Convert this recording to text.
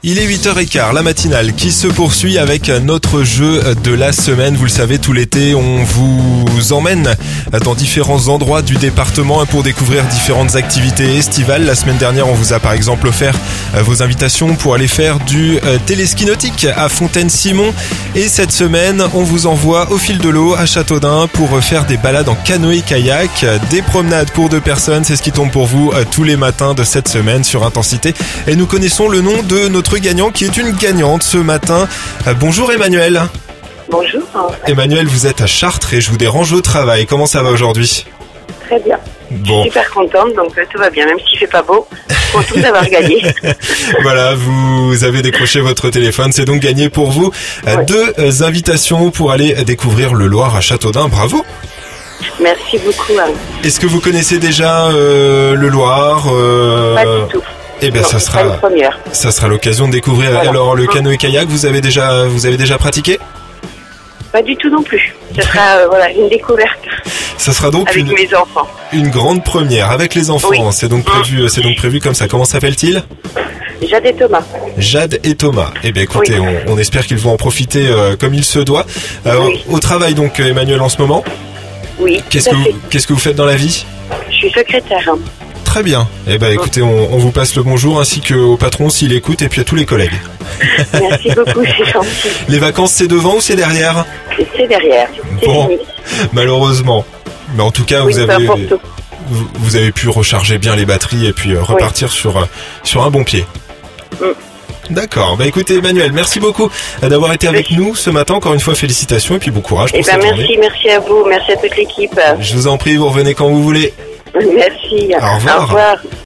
Il est 8h15, la matinale qui se poursuit avec notre jeu de la semaine. Vous le savez, tout l'été, on vous emmène dans différents endroits du département pour découvrir différentes activités estivales. La semaine dernière, on vous a par exemple offert vos invitations pour aller faire du téléski nautique à Fontaine-Simon. Et cette semaine, on vous envoie au fil de l'eau à Châteaudun pour faire des balades en canoë-kayak, des promenades pour 2 personnes. C'est ce qui tombe pour vous tous les matins de cette semaine sur Intensité. Et nous connaissons le nom de notre gagnant qui est une gagnante ce matin. Bonjour Emmanuel. Bonjour. Emmanuel, vous êtes à Chartres et je vous dérange au travail. Comment ça va aujourd'hui ? Très bien. Bon. Je suis super contente, donc tout va bien, même s'il fait pas beau. Contente d'avoir gagné. Voilà, vous avez décroché votre téléphone. C'est donc gagné pour vous 2 invitations pour aller découvrir le Loir à Châteaudun. Bravo. Merci beaucoup. Est-ce que vous connaissez déjà le Loir Pas du tout. Eh bien, non, ça sera l'occasion de découvrir. Voilà. Alors, le canoë-kayak, vous avez déjà pratiqué ? Pas du tout non plus. Ce sera une découverte. Ça sera donc avec mes enfants. Une grande première avec les enfants. Oui. C'est donc prévu comme ça. Comment s'appelle-t-il ? Jade et Thomas. Jade et Thomas. Eh bien, écoutez, oui. on espère qu'ils vont en profiter comme il se doit. Oui. Au travail, donc, Emmanuel, en ce moment ? Oui. Qu'est-ce que vous faites dans la vie ? Je suis secrétaire. Très bien. Eh ben, écoutez, on vous passe le bonjour ainsi qu'au patron s'il écoute et puis à tous les collègues. Merci beaucoup, c'est gentil. Les vacances, c'est devant ou c'est derrière ? C'est derrière. C'est Bon, fini. malheureusement. Mais en tout cas, Oui, vous avez pu recharger bien les batteries et puis repartir sur un bon pied. D'accord. Bah écoutez, Emmanuel, merci beaucoup d'avoir été avec nous ce matin. Encore une fois, félicitations et puis bon courage pour cette journée. Merci à vous, merci à toute l'équipe. Je vous en prie, vous revenez quand vous voulez. Merci. Au revoir. Au revoir.